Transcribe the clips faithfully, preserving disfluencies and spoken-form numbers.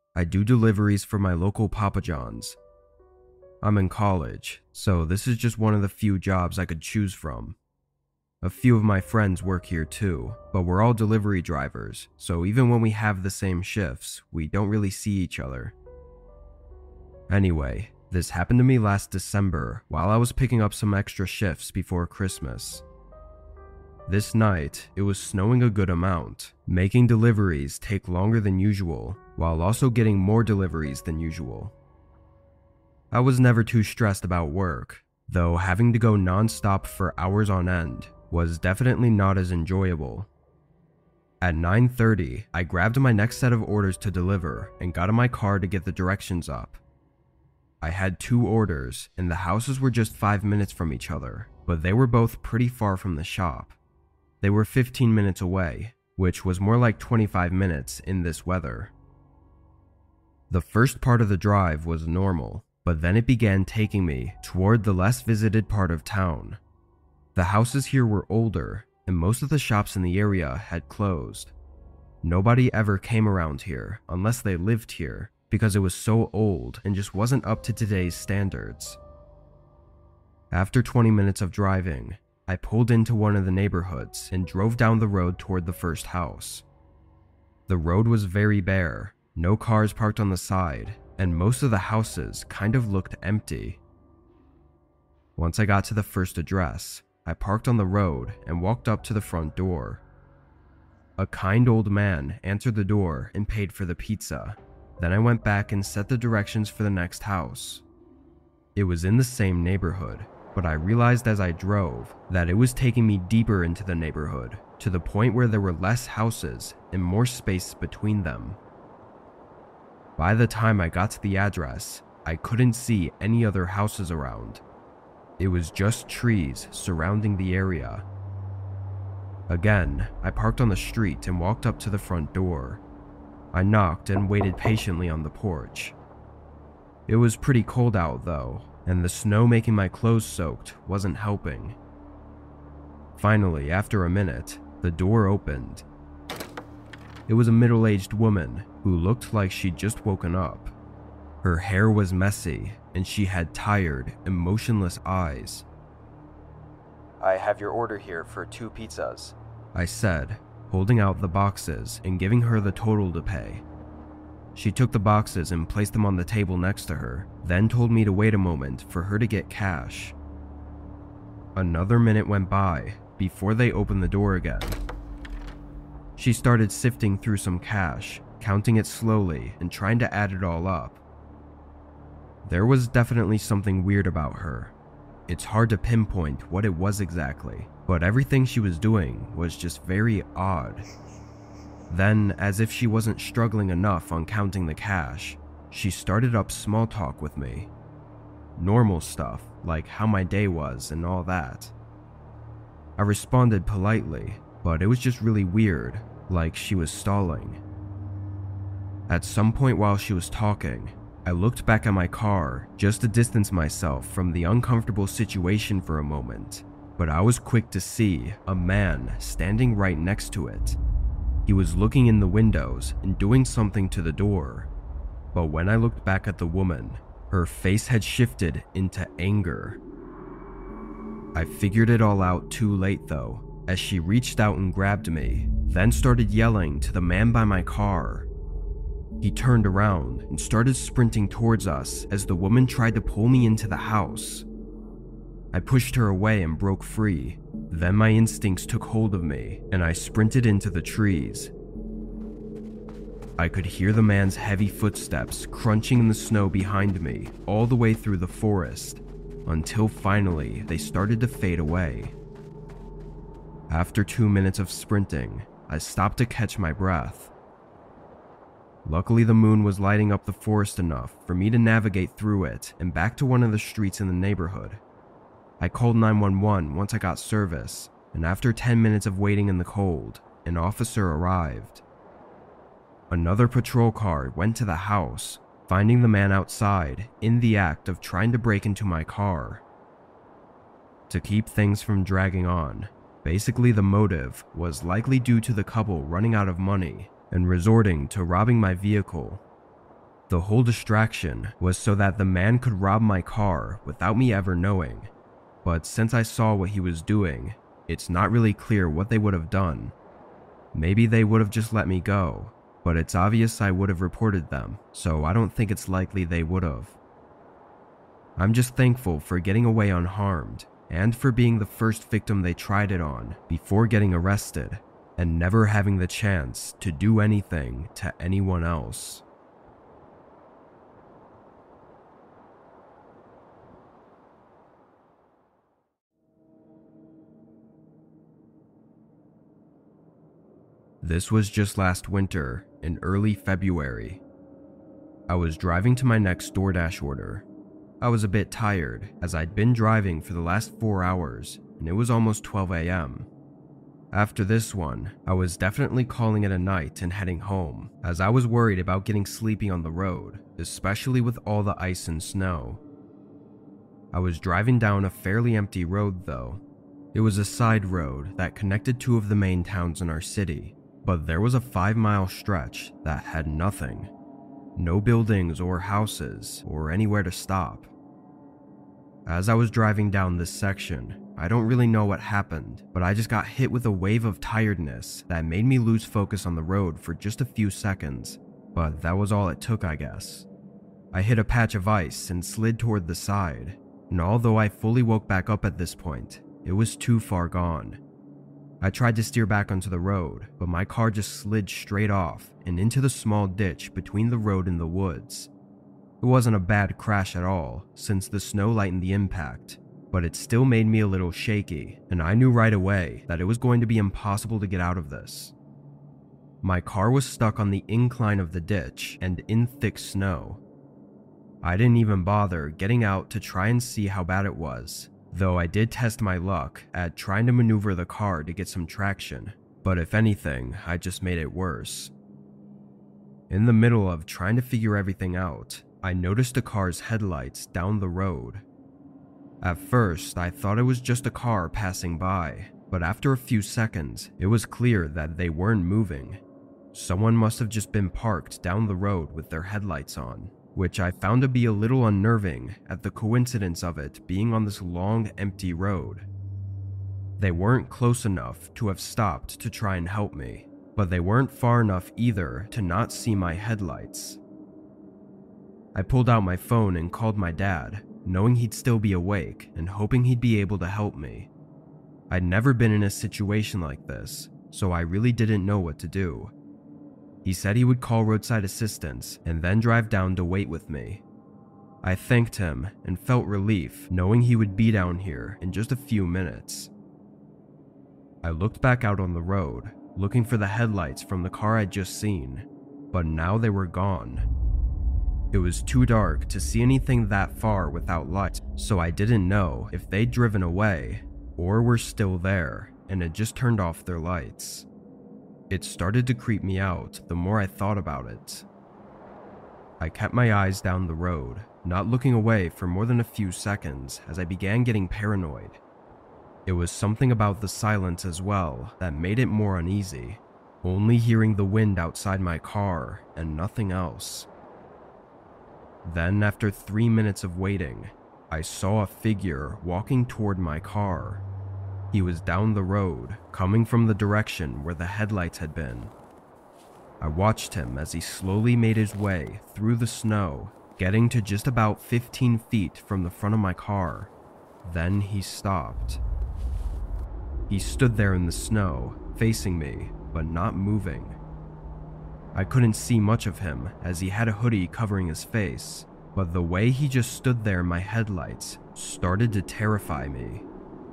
I do deliveries for my local Papa John's. I'm in college, so this is just one of the few jobs I could choose from. A few of my friends work here too, but we're all delivery drivers, so even when we have the same shifts, we don't really see each other. Anyway, this happened to me last December while I was picking up some extra shifts before Christmas. This night, it was snowing a good amount, making deliveries take longer than usual, while also getting more deliveries than usual. I was never too stressed about work, though having to go non-stop for hours on end was definitely not as enjoyable. At nine thirty, I grabbed my next set of orders to deliver and got in my car to get the directions up. I had two orders, and the houses were just five minutes from each other, but they were both pretty far from the shop. They were fifteen minutes away, which was more like twenty-five minutes in this weather. The first part of the drive was normal, but then it began taking me toward the less visited part of town. The houses here were older, and most of the shops in the area had closed. Nobody ever came around here unless they lived here, because it was so old and just wasn't up to today's standards. After twenty minutes of driving, I pulled into one of the neighborhoods and drove down the road toward the first house. The road was very bare, no cars parked on the side, and most of the houses kind of looked empty. Once I got to the first address, I parked on the road and walked up to the front door. A kind old man answered the door and paid for the pizza. Then I went back and set the directions for the next house. It was in the same neighborhood, but I realized as I drove that it was taking me deeper into the neighborhood, to the point where there were less houses and more space between them. By the time I got to the address, I couldn't see any other houses around. It was just trees surrounding the area. Again, I parked on the street and walked up to the front door. I knocked and waited patiently on the porch. It was pretty cold out though, and the snow making my clothes soaked wasn't helping. Finally, after a minute, the door opened. It was a middle-aged woman who looked like she'd just woken up. Her hair was messy, and she had tired, emotionless eyes. "I have your order here for two pizzas," I said, holding out the boxes and giving her the total to pay. She took the boxes and placed them on the table next to her, then told me to wait a moment for her to get cash. Another minute went by before they opened the door again. She started sifting through some cash, counting it slowly and trying to add it all up. There was definitely something weird about her. It's hard to pinpoint what it was exactly, but everything she was doing was just very odd. Then, as if she wasn't struggling enough on counting the cash, she started up small talk with me. Normal stuff, like how my day was and all that. I responded politely, but it was just really weird, like she was stalling. At some point while she was talking, I looked back at my car just to distance myself from the uncomfortable situation for a moment, but I was quick to see a man standing right next to it. He was looking in the windows and doing something to the door, but when I looked back at the woman, her face had shifted into anger. I figured it all out too late though, as she reached out and grabbed me, then started yelling to the man by my car. He turned around and started sprinting towards us as the woman tried to pull me into the house. I pushed her away and broke free. Then my instincts took hold of me and I sprinted into the trees. I could hear the man's heavy footsteps crunching in the snow behind me all the way through the forest, until finally they started to fade away. After two minutes of sprinting, I stopped to catch my breath. Luckily, the moon was lighting up the forest enough for me to navigate through it and back to one of the streets in the neighborhood. I called nine one one once I got service, and after ten minutes of waiting in the cold, an officer arrived. Another patrol car went to the house, finding the man outside in the act of trying to break into my car. To keep things from dragging on, basically the motive was likely due to the couple running out of money and resorting to robbing my vehicle. The whole distraction was so that the man could rob my car without me ever knowing, but since I saw what he was doing, it's not really clear what they would have done. Maybe they would have just let me go, but it's obvious I would have reported them, so I don't think it's likely they would have. I'm just thankful for getting away unharmed, and for being the first victim they tried it on before getting arrested, and never having the chance to do anything to anyone else. This was just last winter, in early February. I was driving to my next DoorDash order. I was a bit tired, as I'd been driving for the last four hours, and it was almost twelve a m After this one, I was definitely calling it a night and heading home, as I was worried about getting sleepy on the road, especially with all the ice and snow. I was driving down a fairly empty road though. It was a side road that connected two of the main towns in our city, but there was a five mile stretch that had nothing. No buildings or houses or anywhere to stop. As I was driving down this section, I don't really know what happened, but I just got hit with a wave of tiredness that made me lose focus on the road for just a few seconds, but that was all it took, I guess. I hit a patch of ice and slid toward the side, and although I fully woke back up at this point, it was too far gone. I tried to steer back onto the road, but my car just slid straight off and into the small ditch between the road and the woods. It wasn't a bad crash at all, since the snow lightened the impact, but it still made me a little shaky, and I knew right away that it was going to be impossible to get out of this. My car was stuck on the incline of the ditch and in thick snow. I didn't even bother getting out to try and see how bad it was, though I did test my luck at trying to maneuver the car to get some traction, but if anything, I just made it worse. In the middle of trying to figure everything out, I noticed a car's headlights down the road. At first, I thought it was just a car passing by, but after a few seconds, it was clear that they weren't moving. Someone must have just been parked down the road with their headlights on, which I found to be a little unnerving at the coincidence of it being on this long, empty road. They weren't close enough to have stopped to try and help me, but they weren't far enough either to not see my headlights. I pulled out my phone and called my dad, knowing he'd still be awake and hoping he'd be able to help me. I'd never been in a situation like this, so I really didn't know what to do. He said he would call roadside assistance and then drive down to wait with me. I thanked him and felt relief knowing he would be down here in just a few minutes. I looked back out on the road, looking for the headlights from the car I'd just seen, but now they were gone. It was too dark to see anything that far without lights, so I didn't know if they'd driven away or were still there and had just turned off their lights. It started to creep me out the more I thought about it. I kept my eyes down the road, not looking away for more than a few seconds as I began getting paranoid. It was something about the silence as well that made it more uneasy, only hearing the wind outside my car and nothing else. Then, after three minutes of waiting, I saw a figure walking toward my car. He was down the road, coming from the direction where the headlights had been. I watched him as he slowly made his way through the snow, getting to just about fifteen feet from the front of my car. Then he stopped. He stood there in the snow, facing me, but not moving. I couldn't see much of him as he had a hoodie covering his face, but the way he just stood there in my headlights started to terrify me.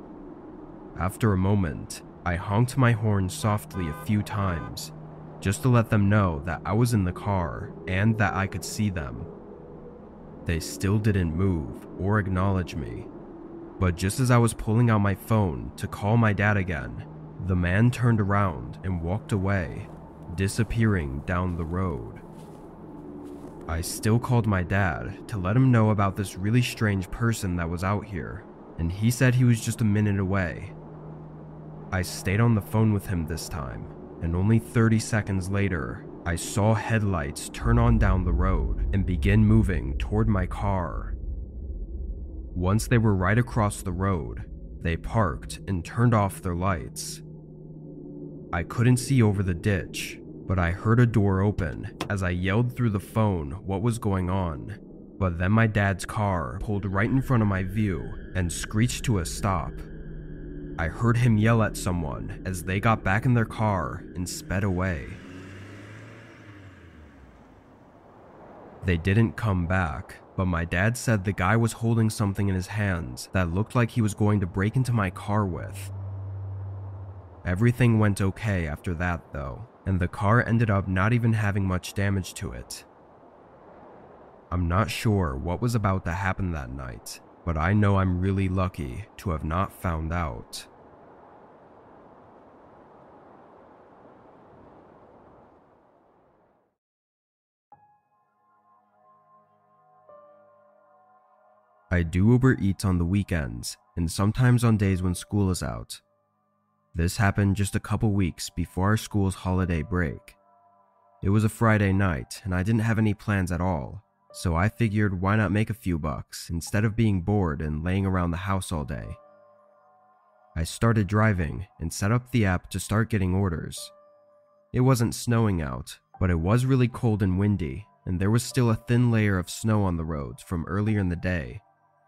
After a moment, I honked my horn softly a few times, just to let them know that I was in the car and that I could see them. They still didn't move or acknowledge me, but just as I was pulling out my phone to call my dad again, the man turned around and walked away, disappearing down the road. I still called my dad to let him know about this really strange person that was out here, and he said he was just a minute away. I stayed on the phone with him this time, and only thirty seconds later, I saw headlights turn on down the road and begin moving toward my car. Once they were right across the road, they parked and turned off their lights. I couldn't see over the ditch, but I heard a door open as I yelled through the phone what was going on. But then my dad's car pulled right in front of my view and screeched to a stop. I heard him yell at someone as they got back in their car and sped away. They didn't come back, but my dad said the guy was holding something in his hands that looked like he was going to break into my car with. Everything went okay after that though, and the car ended up not even having much damage to it. I'm not sure what was about to happen that night, but I know I'm really lucky to have not found out. I do Uber Eats on the weekends and sometimes on days when school is out. This happened just a couple weeks before our school's holiday break. It was a Friday night and I didn't have any plans at all, so I figured why not make a few bucks instead of being bored and laying around the house all day. I started driving and set up the app to start getting orders. It wasn't snowing out, but it was really cold and windy, and there was still a thin layer of snow on the roads from earlier in the day.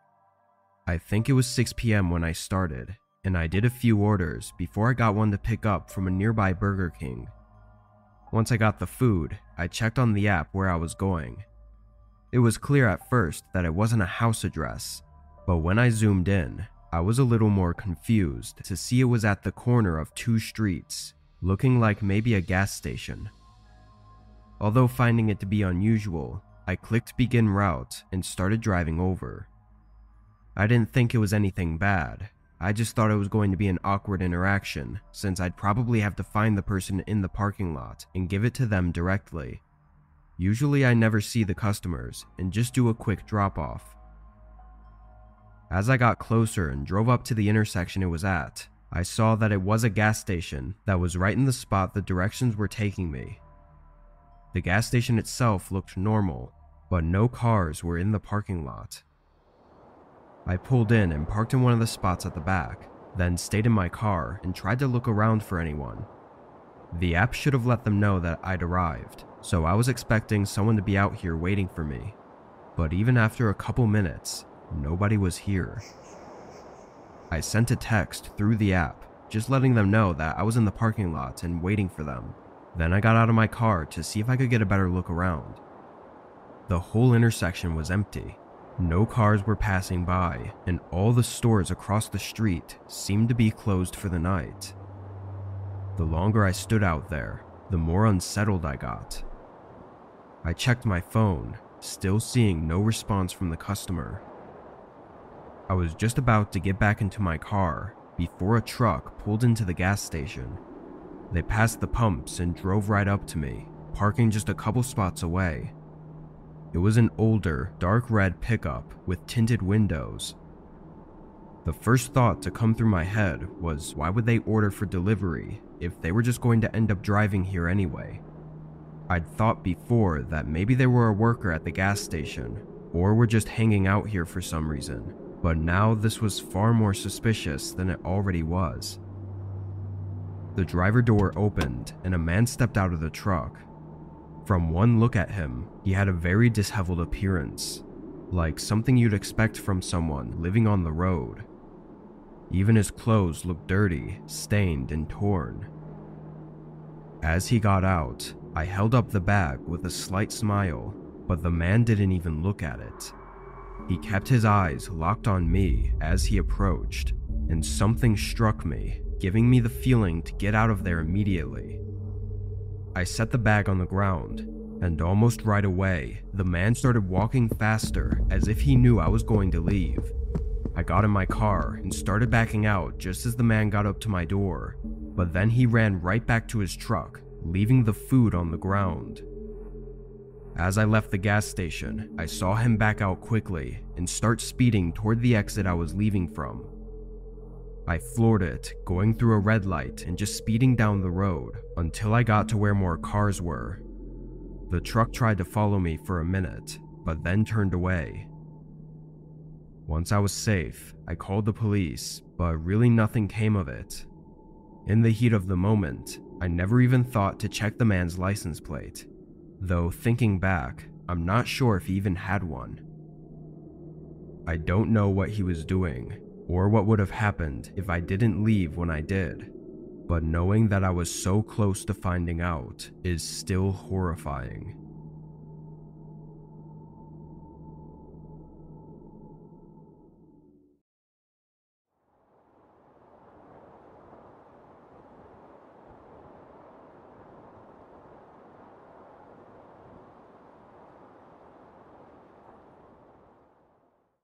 I think it was six p m when I started, and I did a few orders before I got one to pick up from a nearby Burger King. Once I got the food, I checked on the app where I was going. It was clear at first that it wasn't a house address, but when I zoomed in, I was a little more confused to see it was at the corner of two streets, looking like maybe a gas station. Although finding it to be unusual, I clicked begin route and started driving over. I didn't think it was anything bad. I just thought it was going to be an awkward interaction, since I'd probably have to find the person in the parking lot and give it to them directly. Usually I never see the customers and just do a quick drop-off. As I got closer and drove up to the intersection it was at, I saw that it was a gas station that was right in the spot the directions were taking me. The gas station itself looked normal, but no cars were in the parking lot. I pulled in and parked in one of the spots at the back, then stayed in my car and tried to look around for anyone. The app should have let them know that I'd arrived, so I was expecting someone to be out here waiting for me. But even after a couple minutes, nobody was here. I sent a text through the app, just letting them know that I was in the parking lot and waiting for them. Then I got out of my car to see if I could get a better look around. The whole intersection was empty. No cars were passing by, and all the stores across the street seemed to be closed for the night. The longer I stood out there, the more unsettled I got. I checked my phone, still seeing no response from the customer. I was just about to get back into my car before a truck pulled into the gas station. They passed the pumps and drove right up to me, parking just a couple spots away. It was an older, dark red pickup with tinted windows. The first thought to come through my head was, why would they order for delivery if they were just going to end up driving here anyway? I'd thought before that maybe they were a worker at the gas station, or were just hanging out here for some reason, but now this was far more suspicious than it already was. The driver door opened and a man stepped out of the truck. From one look at him, he had a very disheveled appearance, like something you'd expect from someone living on the road. Even his clothes looked dirty, stained, and torn. As he got out, I held up the bag with a slight smile, but the man didn't even look at it. He kept his eyes locked on me as he approached, and something struck me, giving me the feeling to get out of there immediately. I set the bag on the ground, and almost right away, the man started walking faster as if he knew I was going to leave. I got in my car and started backing out just as the man got up to my door, but then he ran right back to his truck, leaving the food on the ground. As I left the gas station, I saw him back out quickly and start speeding toward the exit I was leaving from. I floored it, going through a red light and just speeding down the road until I got to where more cars were. The truck tried to follow me for a minute, but then turned away. Once I was safe, I called the police, but really nothing came of it. In the heat of the moment, I never even thought to check the man's license plate, though thinking back, I'm not sure if he even had one. I don't know what he was doing, or what would have happened if I didn't leave when I did, but knowing that I was so close to finding out is still horrifying.